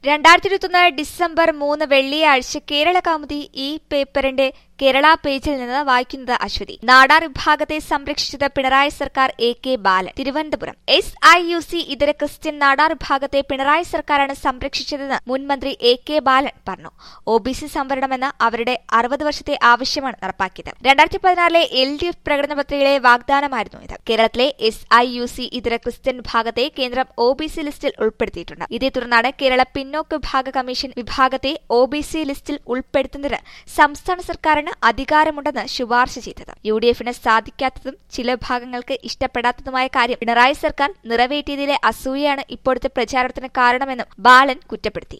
2021 December 3 വെള്ളിയാഴ്ച കേരള കൗമുദി ഈ പേപ്പറിന്റെ കേരള പേജിൽ നിന്ന് വായിക്കുന്നത് അശ്വതി. നാടാർ വിഭാഗത്തെ സംരക്ഷിച്ചത് പിണറായി സർക്കാർ AK ബാലൻ. തിരുവനന്തപുരം. SIUC ഇതര ക്രിസ്ത്യൻ നാടാർ വിഭാഗത്തെ പിണറായി സർക്കാരാണ് സംരക്ഷിച്ചതെന്ന് മുൻ മന്ത്രി AK ബാലൻ പറഞ്ഞു. OBC സംവരണമെന്ന അവരുടെ 60 വർഷത്തെ ആവശ്യമാണ് നടപ്പാക്കിയത്. 2016 LDF പ്രകടന പത്രികയിലെ വാഗ്ദാനമായിരുന്നു ഇത്. കേരളത്തിലെ SIUC ഇതര ക്രിസ്ത്യൻ വിഭാഗത്തെ കേന്ദ്രം OBC ലിസ്റ്റിൽ ഉൾപ്പെടുത്തിയിട്ടുണ്ട്. ഇതേ തുടർന്നാണ് കേരള പിന്നോക്ക വിഭാഗ കമ്മീഷൻ വിഭാഗത്തെ OBC ലിസ്റ്റിൽ ഉൾപ്പെടുത്തുന്നതിന് സംസ്ഥാന സർക്കാരിന് അധികാരമുണ്ടെന്ന് ശുപാർശ ചെയ്തത്. UDFന് സാധിക്കാത്തതും ചില വിഭാഗങ്ങൾക്ക് ഇഷ്ടപ്പെടാത്തതുമായ കാര്യം പിണറായി സർക്കാർ നിറവേറ്റിയതിലെ അസൂയയാണ് ഇപ്പോഴത്തെ പ്രചാരണത്തിന് കാരണമെന്നും ബാലൻ കുറ്റപ്പെടുത്തി.